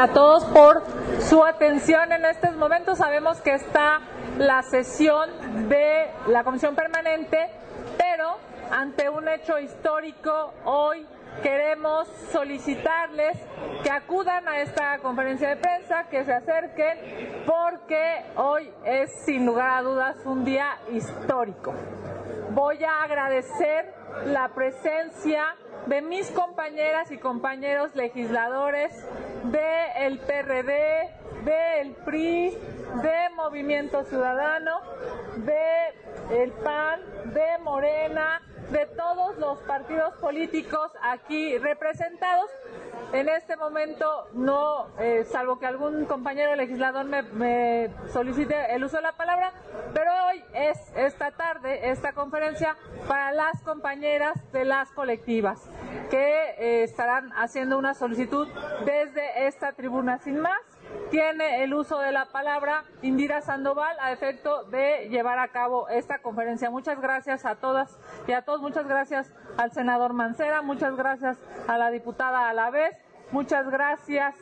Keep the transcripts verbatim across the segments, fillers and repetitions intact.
A todos por su atención en estos momentos. Sabemos que está la sesión de la Comisión Permanente, pero ante un hecho histórico, hoy queremos solicitarles que acudan a esta conferencia de prensa, que se acerquen, porque hoy es sin lugar a dudas un día histórico. Voy a agradecer la presencia de mis compañeras y compañeros legisladores del P R D, del P R I, de Movimiento Ciudadano, del P A N, de Morena, de todos los partidos políticos aquí representados. En este momento no, eh, salvo que algún compañero legislador me, me solicite el uso de la palabra, pero hoy es esta tarde esta conferencia para las compañeras de las colectivas que eh, estarán haciendo una solicitud desde esta tribuna. Sin más, tiene el uso de la palabra Indira Sandoval a efecto de llevar a cabo esta conferencia. Muchas gracias a todas y a todos, muchas gracias al senador Mancera, muchas gracias a la diputada Alavés, muchas gracias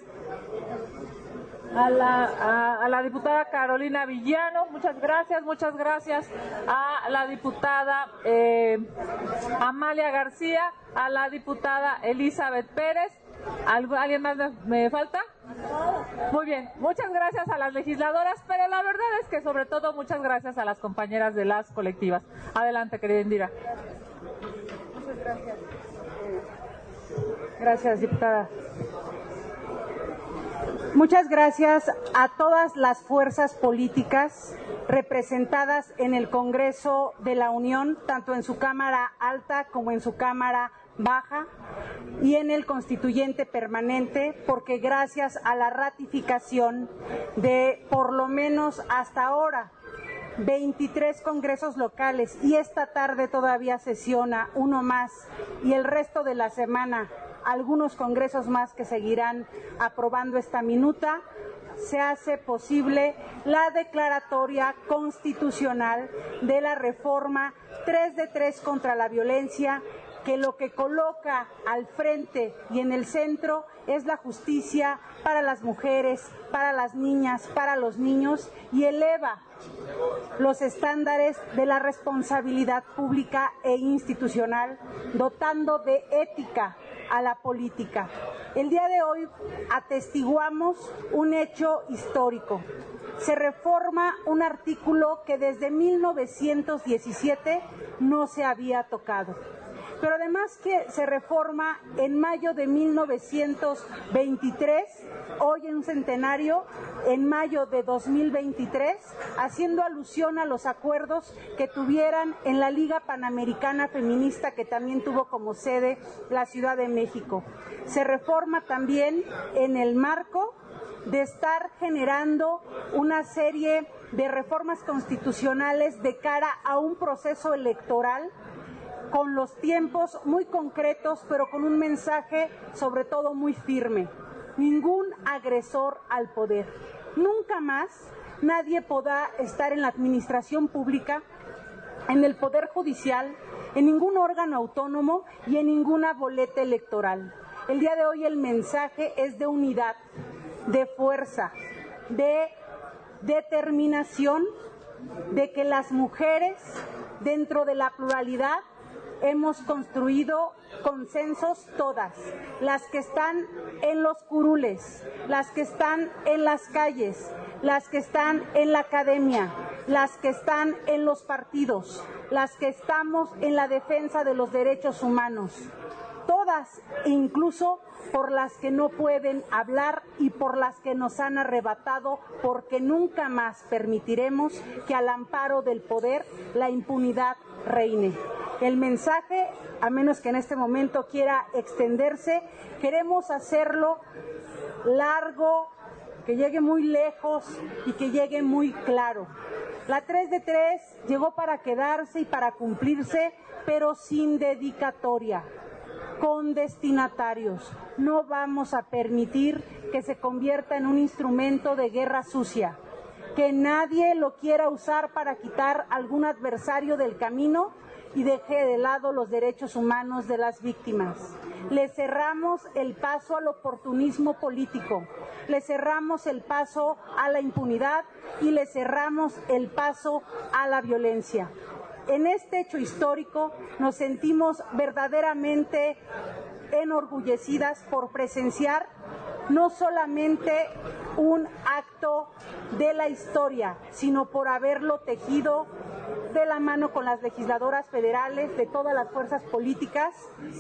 a la, a, a la diputada Carolina Villano, muchas gracias, muchas gracias a la diputada eh, Amalia García, a la diputada Elizabeth Pérez. ¿Alguien más me, me falta? Muy bien, muchas gracias a las legisladoras, pero la verdad es que sobre todo muchas gracias a las compañeras de las colectivas. Adelante, querida Indira. Muchas gracias. Gracias, diputada. Muchas gracias a todas las fuerzas políticas representadas en el Congreso de la Unión, tanto en su Cámara Alta como en su Cámara Baja y en el Constituyente Permanente, porque gracias a la ratificación de por lo menos hasta ahora veintitrés congresos locales, y esta tarde todavía sesiona uno más, y el resto de la semana algunos congresos más que seguirán aprobando esta minuta, se hace posible la declaratoria constitucional de la reforma tres de tres contra la violencia, que lo que coloca al frente y en el centro es la justicia para las mujeres, para las niñas, para los niños, y eleva los estándares de la responsabilidad pública e institucional, dotando de ética a la política. El día de hoy atestiguamos un hecho histórico. Se reforma un artículo que desde mil novecientos diecisiete no se había tocado. Pero además que se reforma en mayo de mil novecientos veintitrés, hoy en un centenario, en mayo de dos mil veintitrés, haciendo alusión a los acuerdos que tuvieran en la Liga Panamericana Feminista, que también tuvo como sede la Ciudad de México. Se reforma también en el marco de estar generando una serie de reformas constitucionales de cara a un proceso electoral con los tiempos muy concretos, pero con un mensaje sobre todo muy firme. Ningún agresor al poder. Nunca más nadie podrá estar en la administración pública, en el Poder Judicial, en ningún órgano autónomo y en ninguna boleta electoral. El día de hoy el mensaje es de unidad, de fuerza, de determinación, de que las mujeres, dentro de la pluralidad, hemos construido consensos todas, las que están en los curules, las que están en las calles, las que están en la academia, las que están en los partidos, las que estamos en la defensa de los derechos humanos, todas, incluso por las que no pueden hablar y por las que nos han arrebatado, porque nunca más permitiremos que al amparo del poder la impunidad reine. El mensaje, a menos que en este momento quiera extenderse, queremos hacerlo largo, que llegue muy lejos y que llegue muy claro. La tres de tres llegó para quedarse y para cumplirse, pero sin dedicatoria, con destinatarios. No vamos a permitir que se convierta en un instrumento de guerra sucia, que nadie lo quiera usar para quitar algún adversario del camino y deje de lado los derechos humanos de las víctimas. Le cerramos el paso al oportunismo político, le cerramos el paso a la impunidad y le cerramos el paso a la violencia. En este hecho histórico nos sentimos verdaderamente enorgullecidas por presenciar no solamente un acto de la historia, sino por haberlo tejido de la mano con las legisladoras federales, de todas las fuerzas políticas,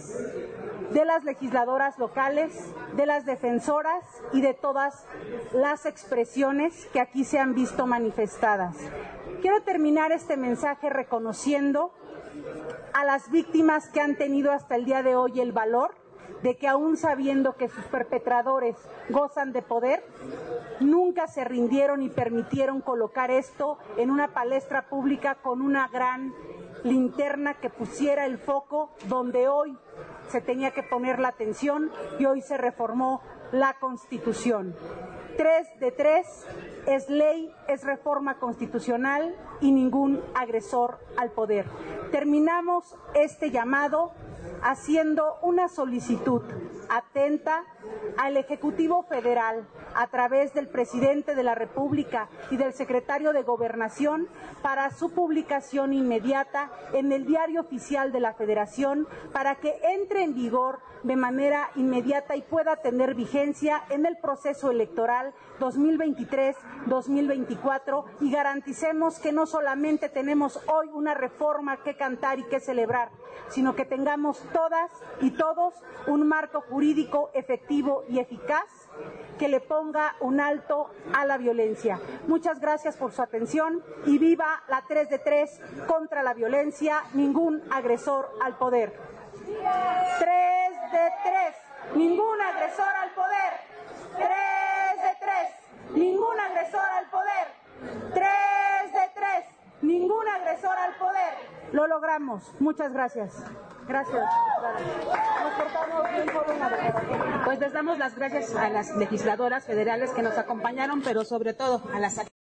de las legisladoras locales, de las defensoras y de todas las expresiones que aquí se han visto manifestadas. Quiero terminar este mensaje reconociendo a las víctimas que han tenido hasta el día de hoy el valor de que, aún sabiendo que sus perpetradores gozan de poder, nunca se rindieron y permitieron colocar esto en una palestra pública con una gran linterna que pusiera el foco donde hoy se tenía que poner la atención, y hoy se reformó la Constitución. Tres de tres es ley, es reforma constitucional y ningún agresor al poder. Terminamos este llamado haciendo una solicitud atenta al Ejecutivo Federal a través del Presidente de la República y del Secretario de Gobernación para su publicación inmediata en el Diario Oficial de la Federación, para que entre en vigor de manera inmediata y pueda tener vigencia en el proceso electoral dos mil veintitrés dos mil veinticuatro, y garanticemos que no solamente tenemos hoy una reforma que cantar y que celebrar, sino que tengamos todas y todos un marco jurídico efectivo y eficaz que le ponga un alto a la violencia. Muchas gracias por su atención y viva la tres de tres contra la violencia, ningún agresor al poder. tres de tres, ningún agresor al poder. tres de tres, ningún agresor al poder. tres de tres, ningún agresor al poder. Lo logramos. Muchas gracias. Gracias. Pues les damos las gracias a las legisladoras federales que nos acompañaron, pero sobre todo a las